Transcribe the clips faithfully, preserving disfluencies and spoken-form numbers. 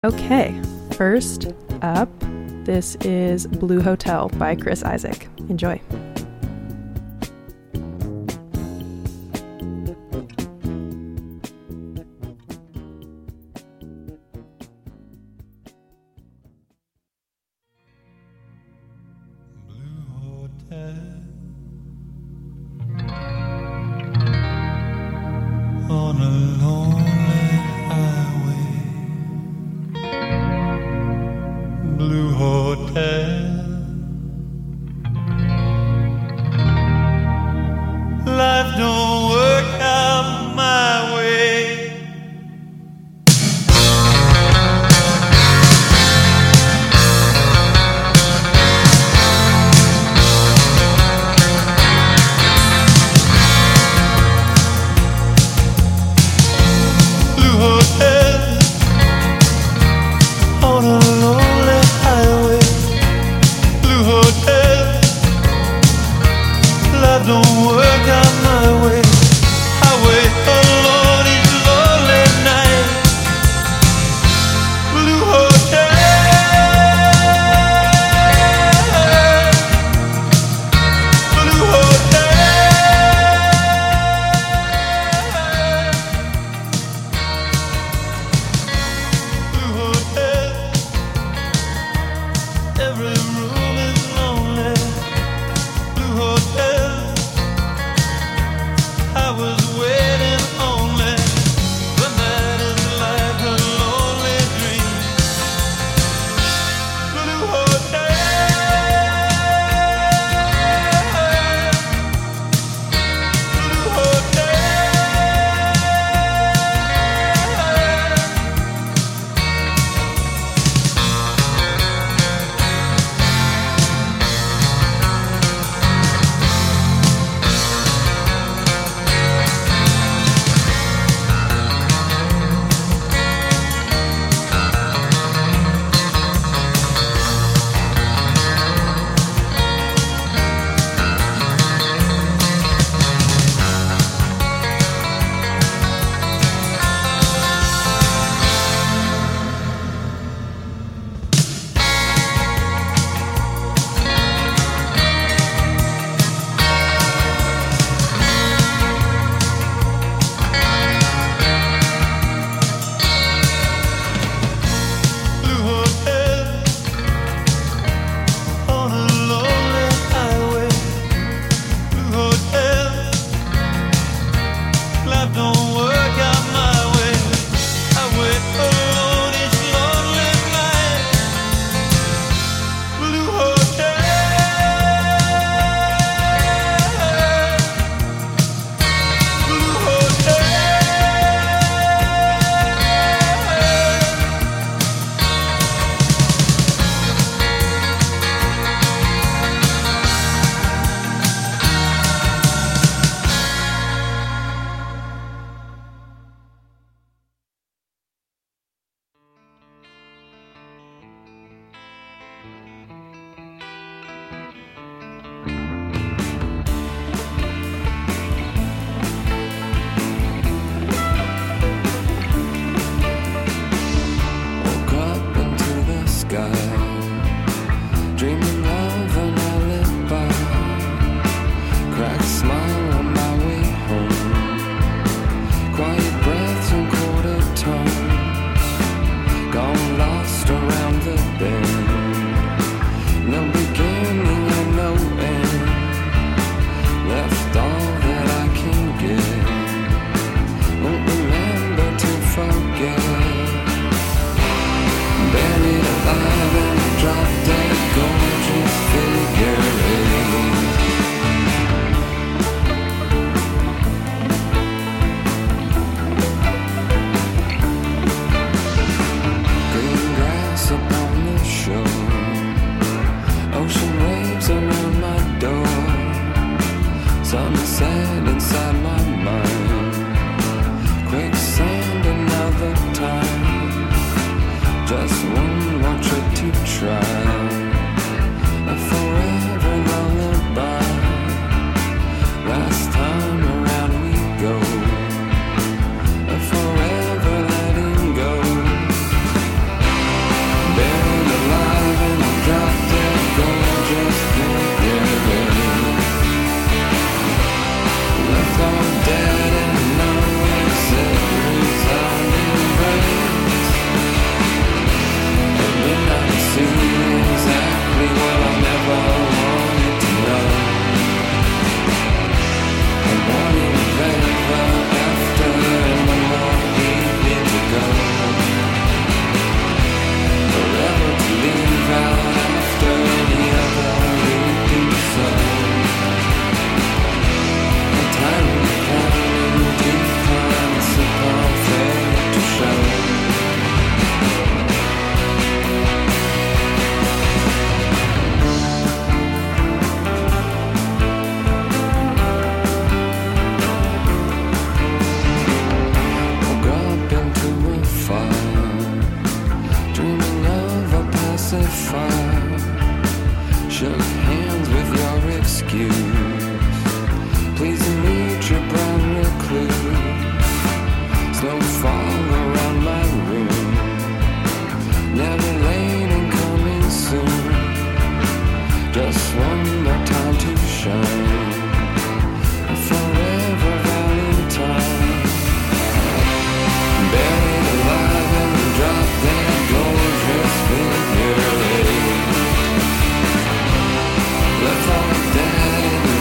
Okay, first up, this is Blue Hotel by Chris Isaak. Enjoy. Forever letting go. set fire, shook hands with your excuse. Pleased to meet your brown recluse. Snowfall around my room, never late and coming soon. Just one more time to shine, forever Valentine. Buried alive in the drop dead gorgeous figure eight. Left all dead in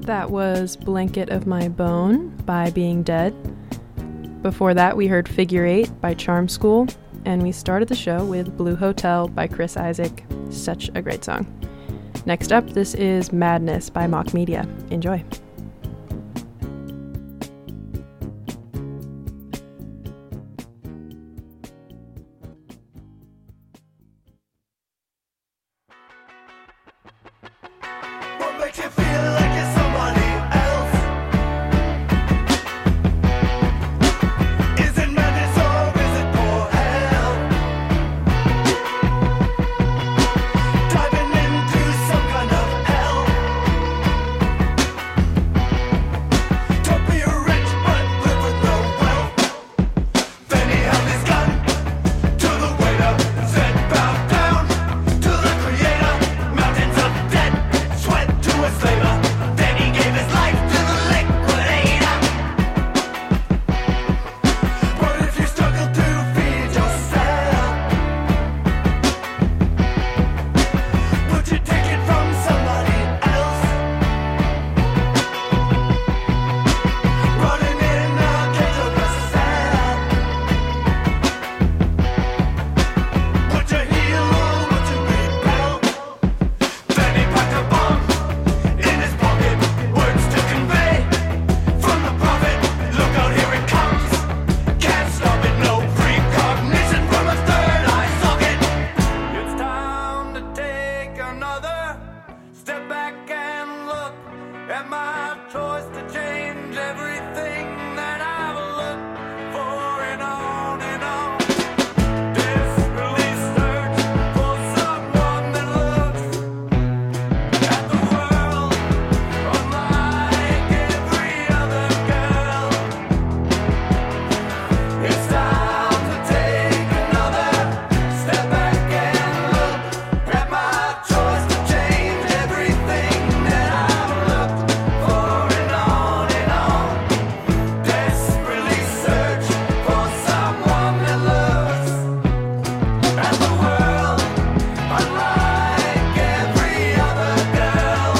That was Blanket of My Bone by Being Dead. Before that, we heard Figure Eight by Charm School, and we started the show with Blue Hotel by Chris Isaak. Such a great song. Next up, this is Madness by Mock Media. Enjoy. What makes you feel like you're somebody else? Is it madness or is it poor hell? Diving into some kind of hell. Don't be rich but live with no wealth. Then he held his gun to the waiter and said, bow down to the creator. Mountains of dead sweat to a slaver. Then he gave his life to the liquidator. But if you struggle to feed yourself, would you take it from somebody else? Running in a cage of a cell. Would you heal or would you rebel? Then he packed a bomb in his pocket, words to convey from the prophet. Look out, here it comes. Can't stop it, no precognition from a third eye socket. It's time to take another step back and look at my choice to change everything that I've looked for and on and on. Desperately search for someone that looks at the world unlike every other girl. It's time to take another step back and look at my choice to change everything that I've looked for and on and on. Desperately search for someone that looks at the world unlike every other girl.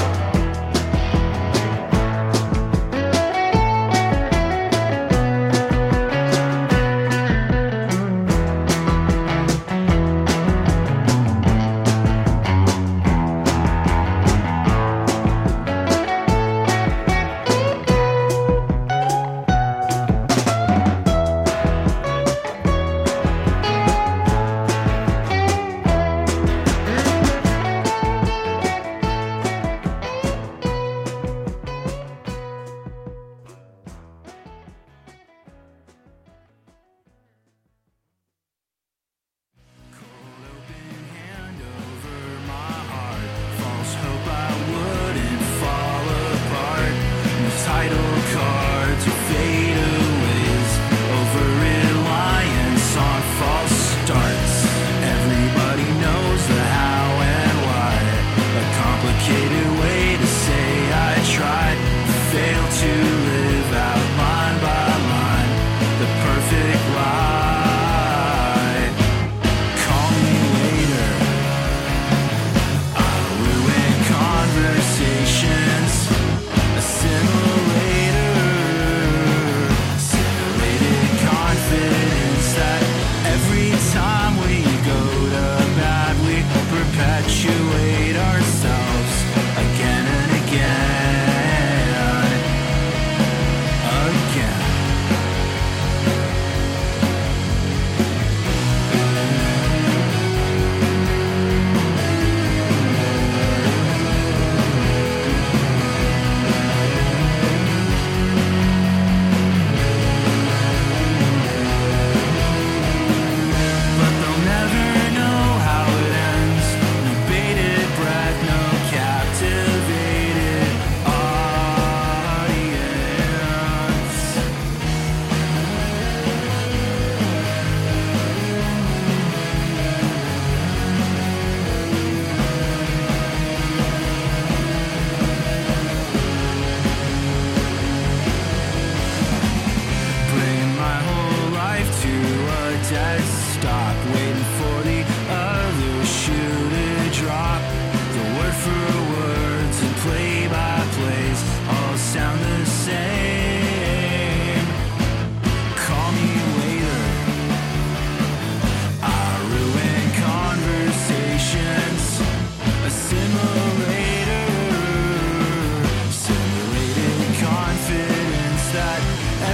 Hand over my heart, false hope I wouldn't fall apart. The title cards are fadeaways, over reliance on false starts. Everybody knows the how and why. A complicated way to say I tried, failed to live out line by line the perfect lie. Call me later. I'll ruin conversations. Assimilate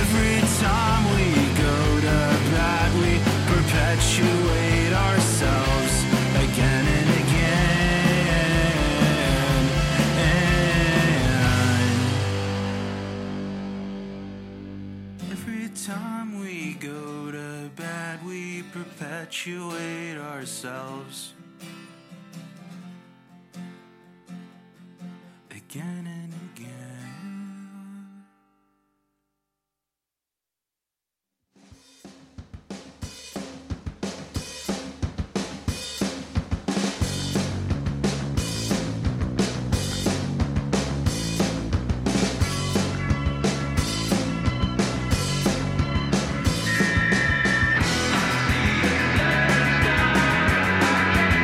Every time we go to bed, we perpetuate ourselves again and again. And every time we go to bed, we perpetuate ourselves again and again. Thank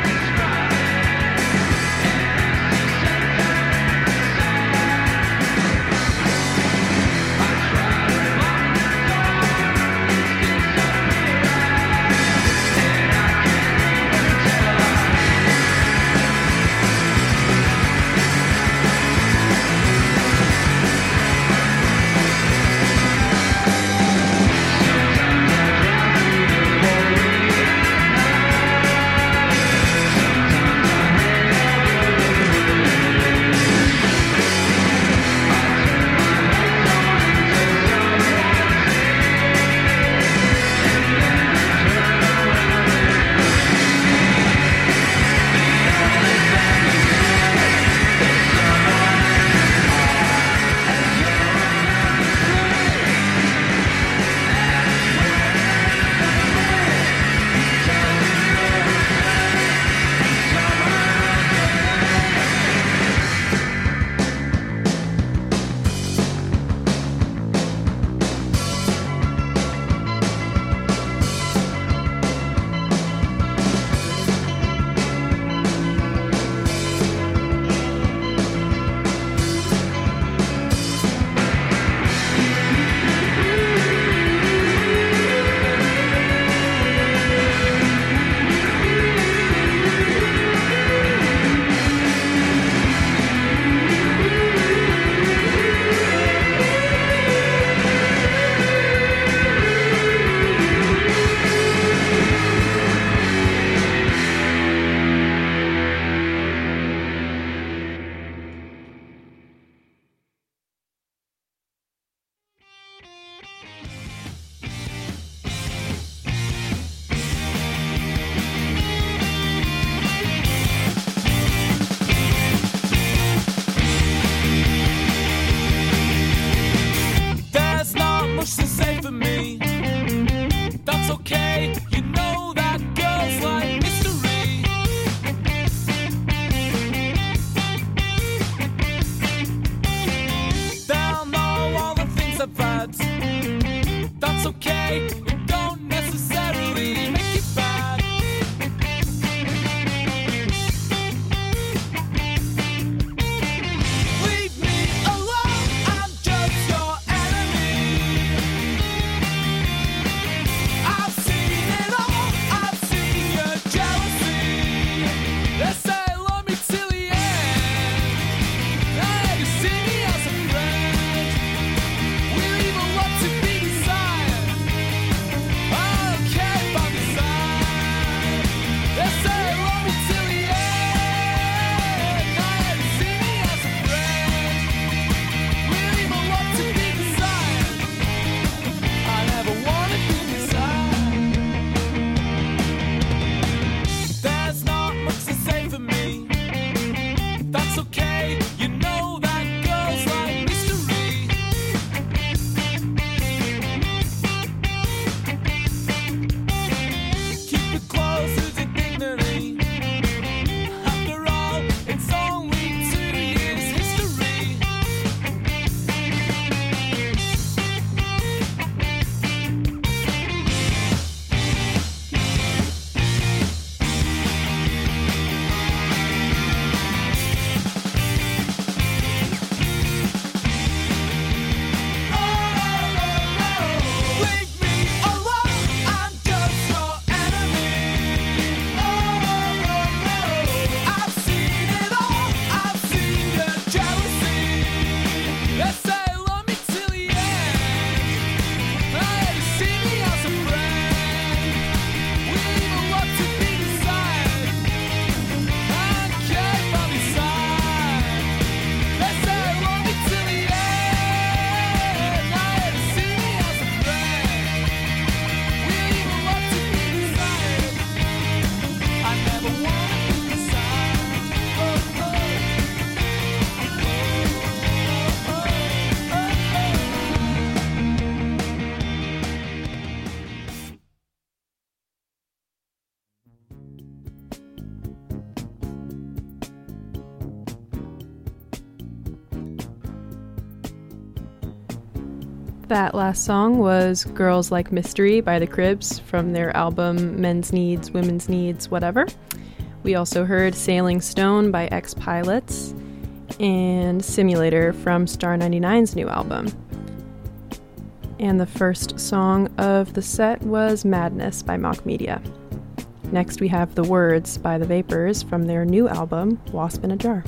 That last song was Girls Like Mystery by The Cribs from their album Men's Needs, Women's Needs, Whatever. We also heard Sailing Stone by X-Pilots and Simulator from Star ninety-nine's new album. And the first song of the set was Madness by Mock Media. Next we have The Words by The Vapors from their new album, Wasp in a Jar.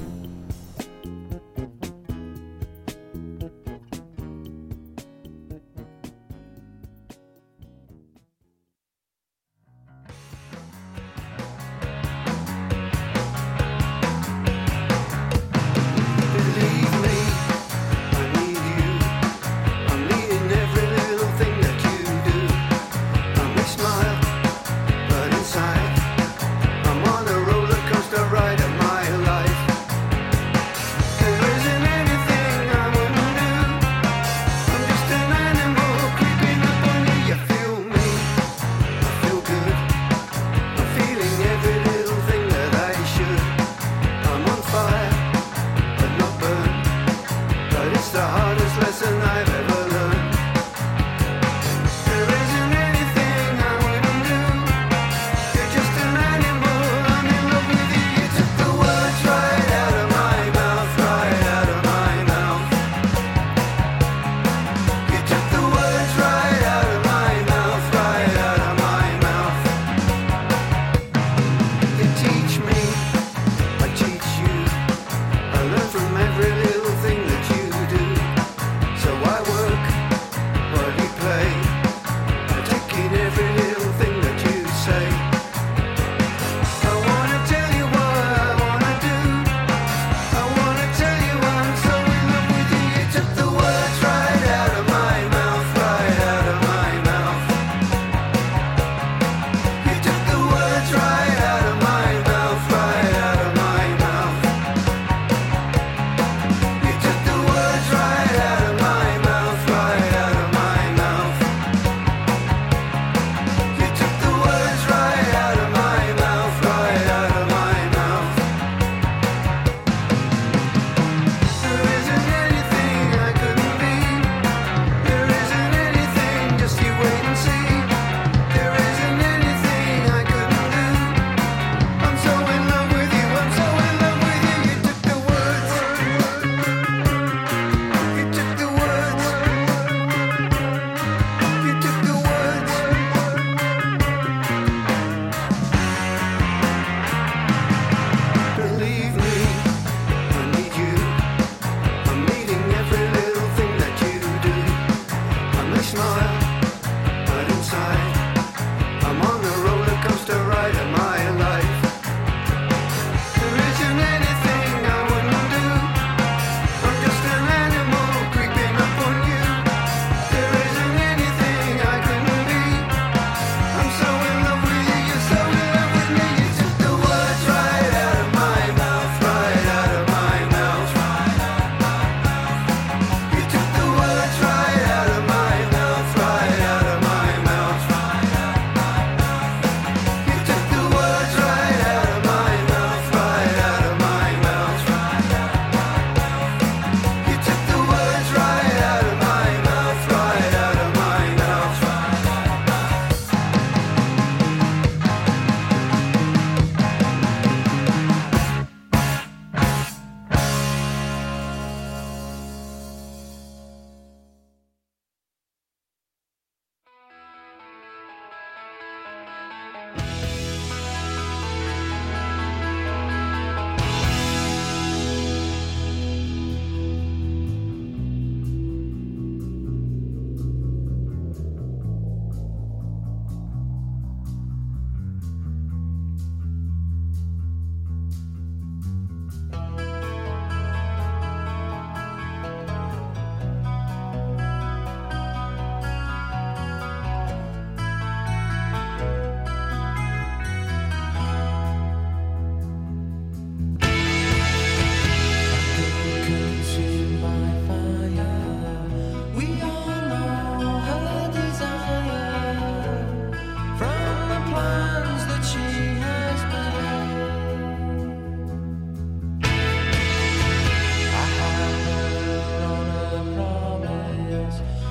Ride of my life.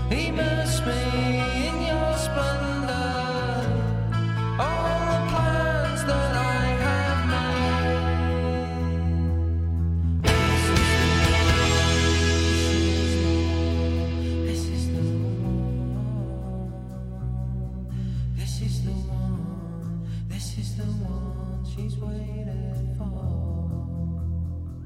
Immerse me in your splendor. All the plans that I have made. This is the one. This is the one. This is the one she's waiting for.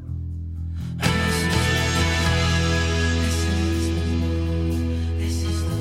This is the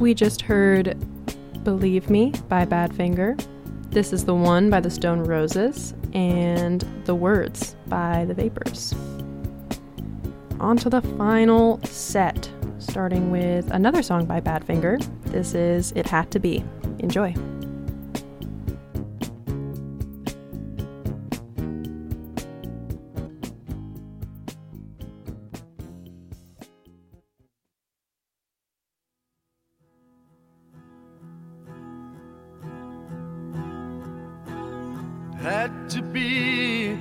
We just heard Believe Me by Badfinger. This is the One by the Stone Roses, and The Words by The Vapors. On to the final set, starting with another song by Badfinger. This is It Had to Be. Enjoy. Had to be.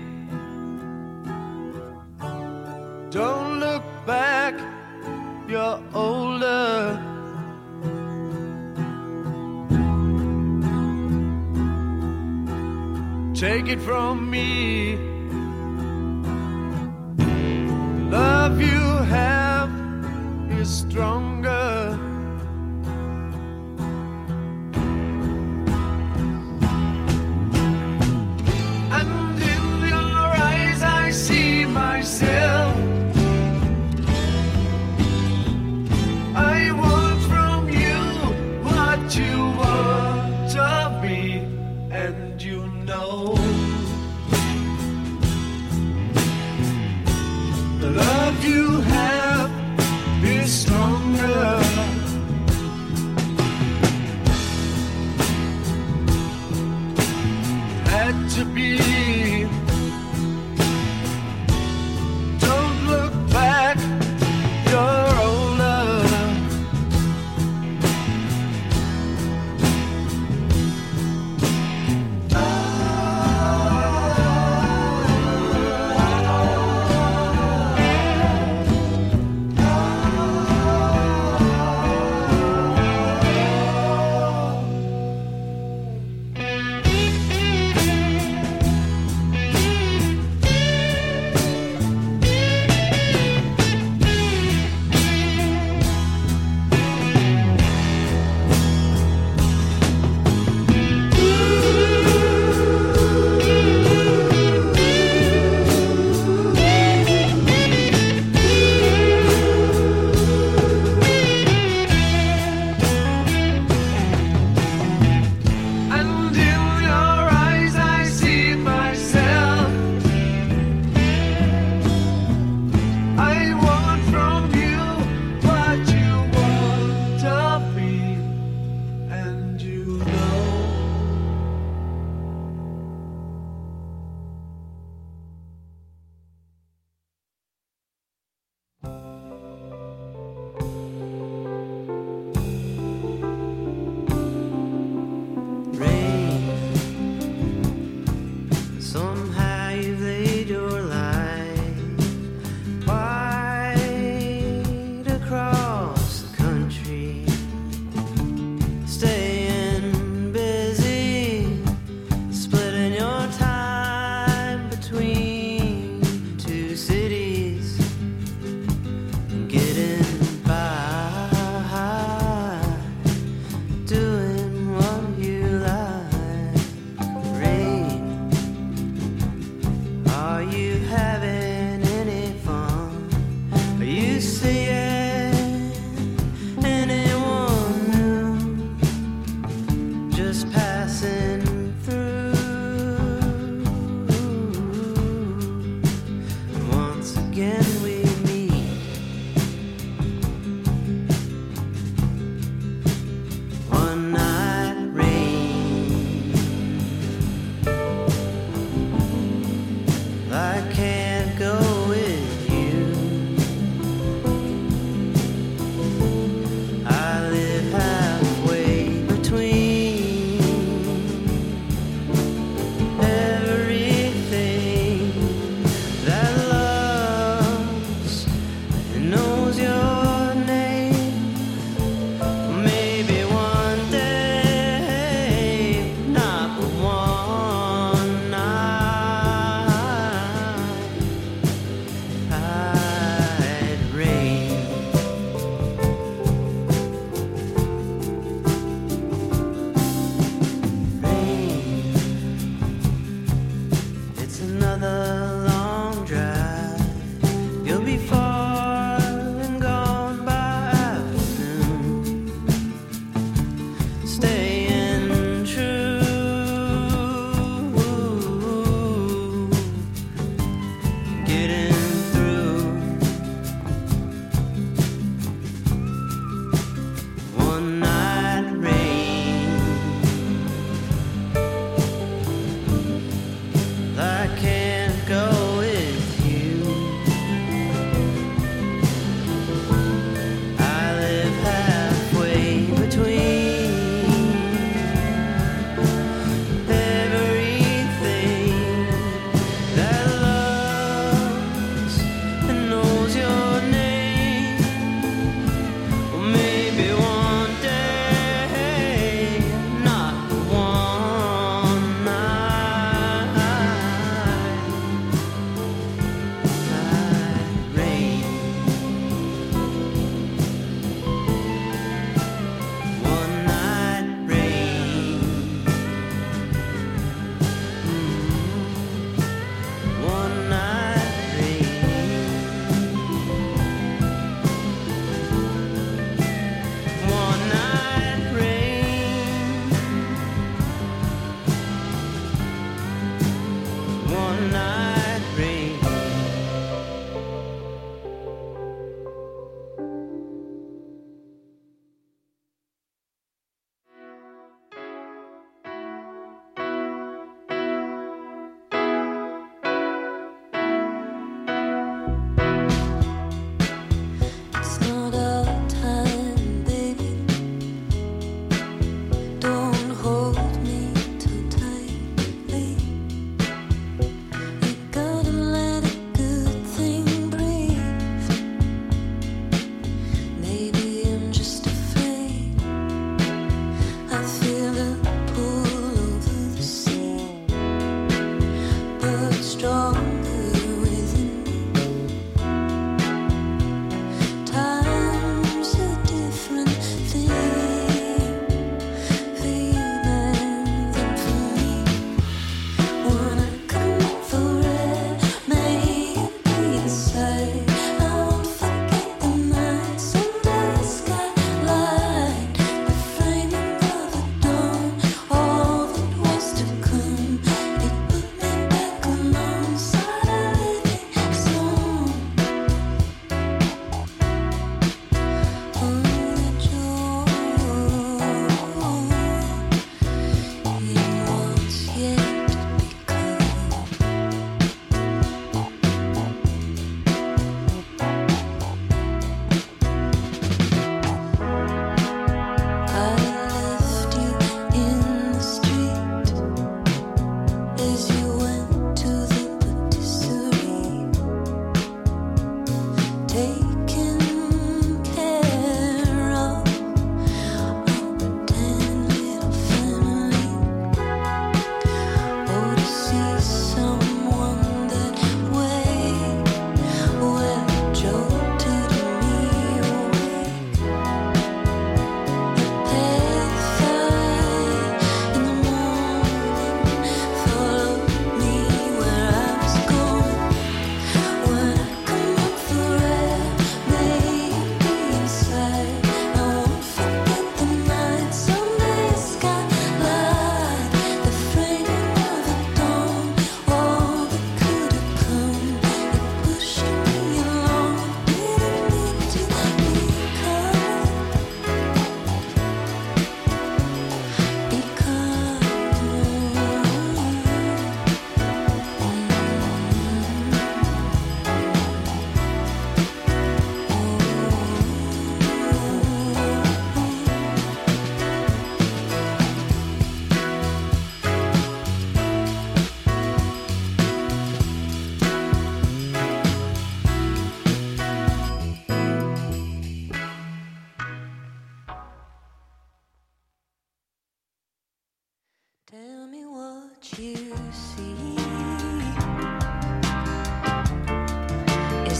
Don't look back, you're older. Take it from me. Love you have is stronger. Myself, I want from you what you want of me, and you know the love you have is stronger. Had to be.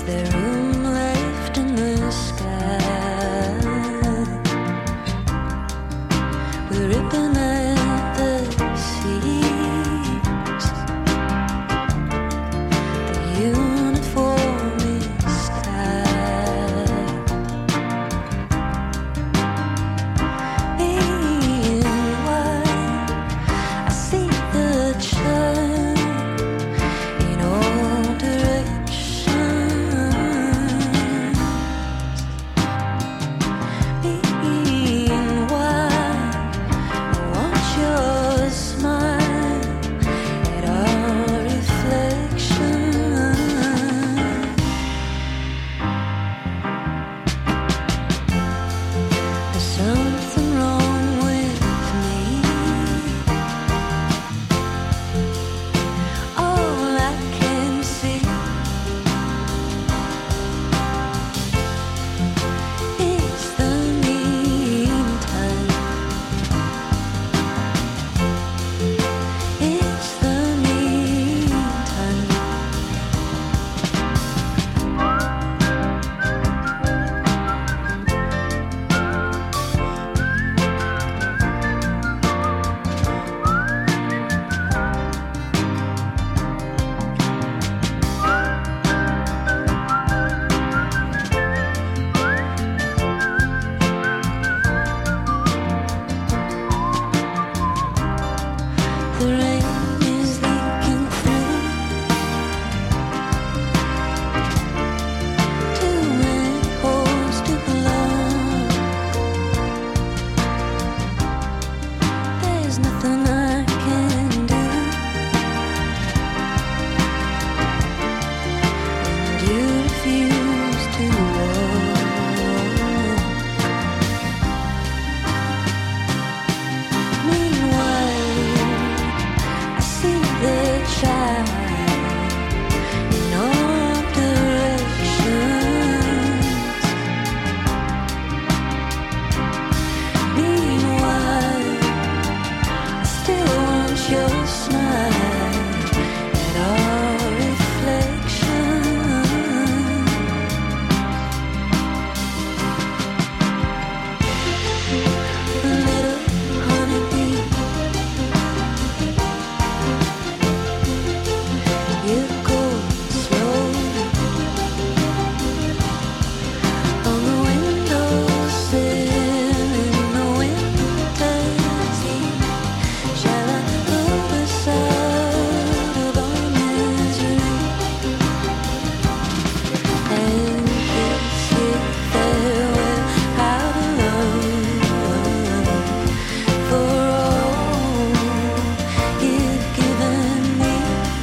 Is there room left in the sky? We're ripping at the seams. The uniform is tied. Meanwhile, I see the churn in all directions. Meanwhile, I want your smile at our reflection. There's something wrong with me. All I can see is the meantime. It's the meantime. The rain is leaking through. Too many holes to plug. There's nothing I can do. And you refuse to walk. Meanwhile, I see the child in all directions. Meanwhile, I still want your smile at our reflection. Little honeybee, you go slow on the windowsill in the winter's heat. Shall I look us out of our misery and kiss it farewell out of love for all you've given me?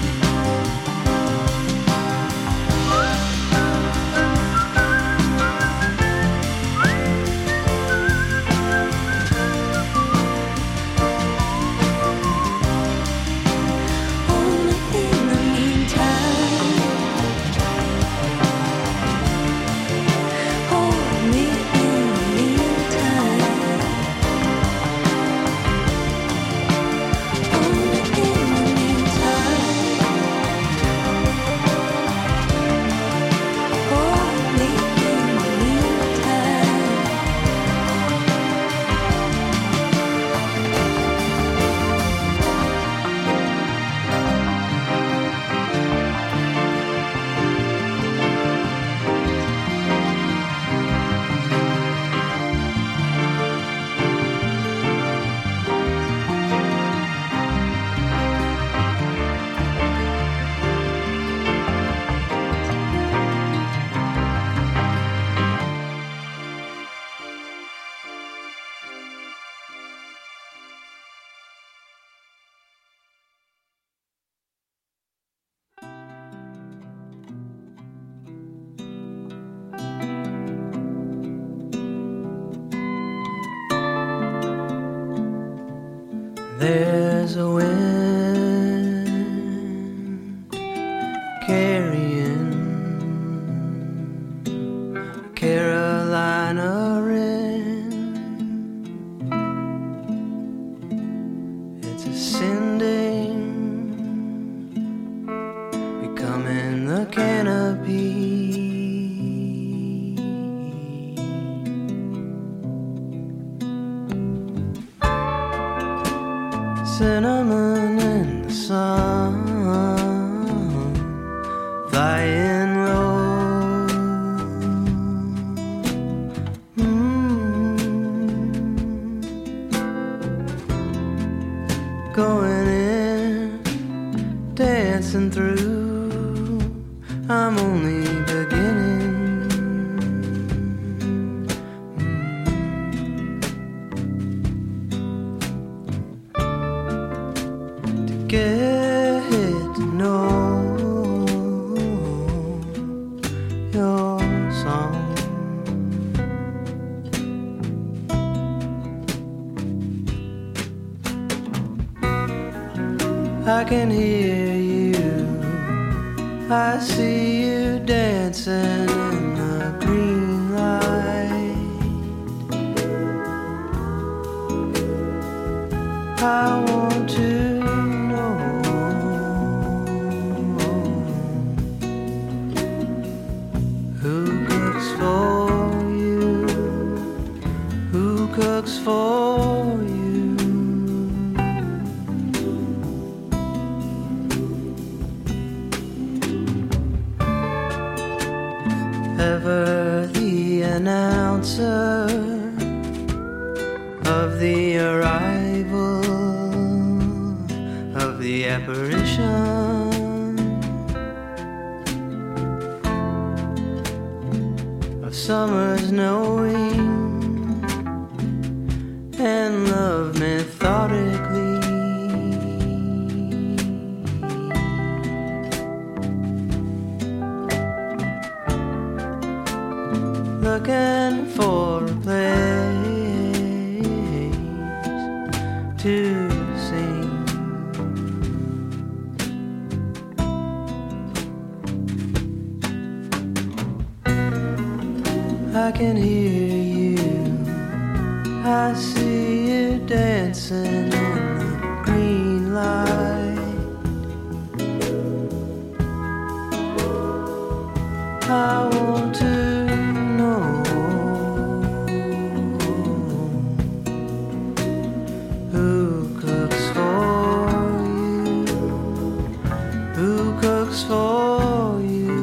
Only in the meantime, hold me in the meantime. Only in the meantime, hold me in the meantime. There's a wind carrying Carolina wren. It's ascending, becoming the canopy I'm only beginning. Mm. To get to know your song. I can hear you, I see you dancing in the green light. I want to know who cooks for you, who cooks for you. Ever the announcer of the arrival of the apparition of summer's knowing and love methodically. Looking for a place to sing. I can hear you, I see you dancing in the green light. I want to for you.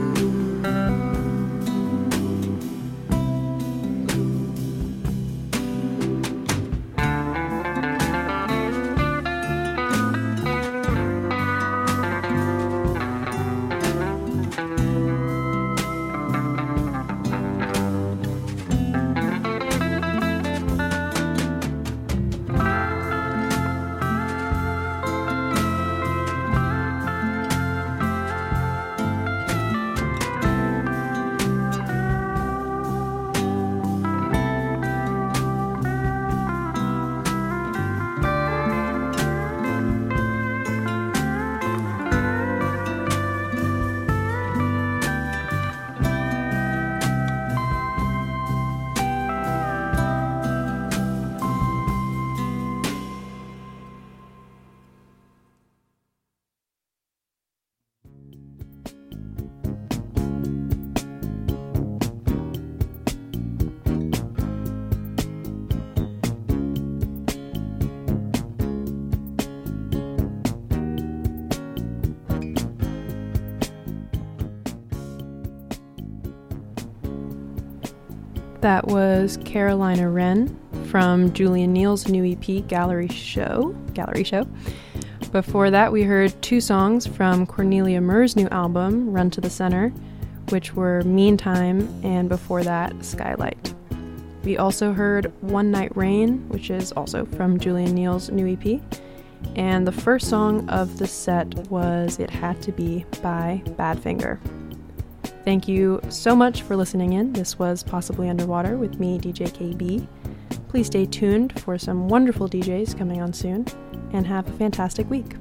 That was Carolina Wren from Julian Neal's new E P, Gallery Show. Gallery Show. Before that, we heard two songs from Cornelia Murr's new album, Run to the Center, which were Meantime, and before that, Skylight. We also heard One Night Rain, which is also from Julian Neal's new E P. And the first song of the set was It Had to Be by Badfinger. Thank you so much for listening in. This was Possibly Underwater with me, D J K B. Please stay tuned for some wonderful D Js coming on soon, and have a fantastic week.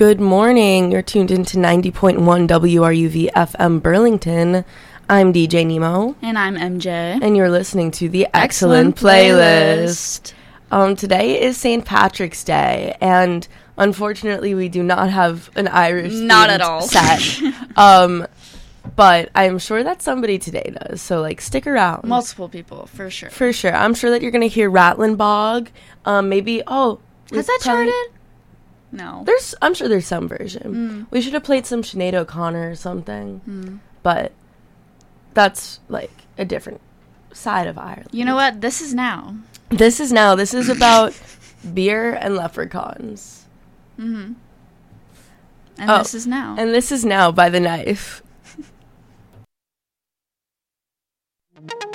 Good morning. You're tuned into ninety point one W R U V F M Burlington. I'm D J Nemo. And I'm M J. And you're listening to the Excellent, Excellent Playlist. Playlist. Um, today is Saint Patrick's Day, and unfortunately we do not have an Irish Not at all. set. um, but I'm sure that somebody today does, so like stick around. Multiple people, for sure. For sure. I'm sure that you're going to hear Rattling Bog. Um, maybe, oh. we Has that probably- charted? No. There's, I'm sure there's some version. Mm. We should have played some Sinead O'Connor or something. Mm. But that's like a different side of Ireland. You know what? This is now. This is now. This is about beer and leprechauns. Mm-hmm. And Oh, this is now. And this is now by The Knife.